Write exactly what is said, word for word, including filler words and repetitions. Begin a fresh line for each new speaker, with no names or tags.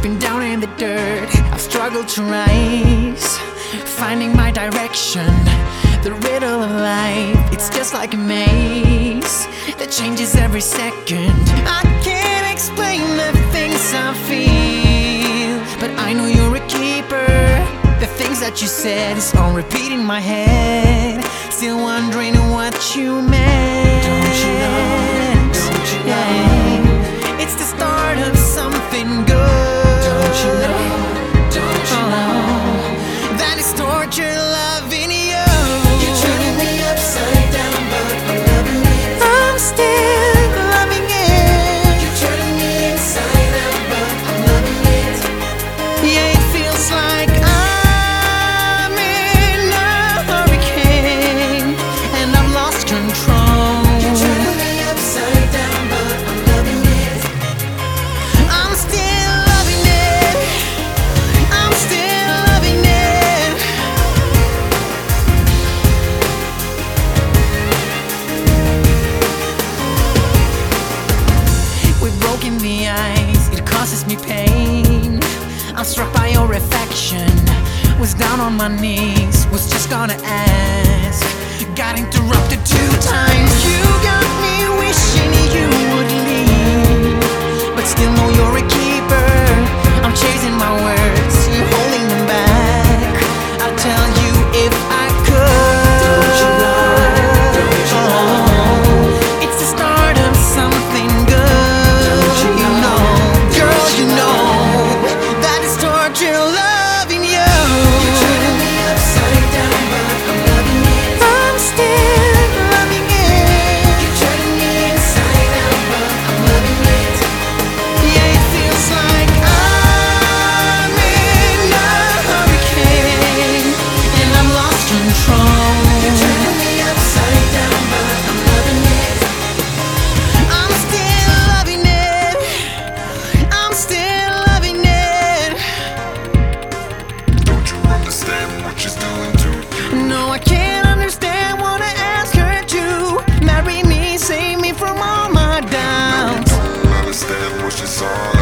been down in the dirt, I've struggled to rise, finding my direction. The riddle of life, it's just like a maze that changes every second. I can't explain the things I feel, but I know you're a keeper. The things that you said is on repeat in my head, still wondering what you meant. Don't you know? Don't you know? Yeah. It's the start of something good. Don't you know? Don't you know? Oh, that is torture loving you. You're turning me upside down, but I'm loving it. I'm still loving it. You're turning me inside out, but I'm loving it. Yeah, it feels like I'm in a hurricane and I've lost control. You're turning me upside down, but I'm loving it. I'm still loving it. I'm still loving it. We've broken the ice, it causes me pain. I'm struck by your affection, was down on my knees, was just gonna ask. Got interrupted two times. You got me wishing you would leave, but still know you're a keeper. I'm chasing my words, you're holding them back. I'll tell you if I could. Don't you know? Don't you know? It's the start of something good. Don't you know? Girl, you know that is torture loving you. You're turning me upside down, but I'm loving it. I'm still loving it. You're turning me inside out, but I'm loving it. Yeah, it feels like I'm in a hurricane and I've lost control. You're turning me upside down, but I'm loving it. I'm still loving it. I'm still loving it.
Don't you understand what she's doing to you?
No, I can't understand. Wanna ask her to marry me, save me from all my doubts.
Don't understand what she's on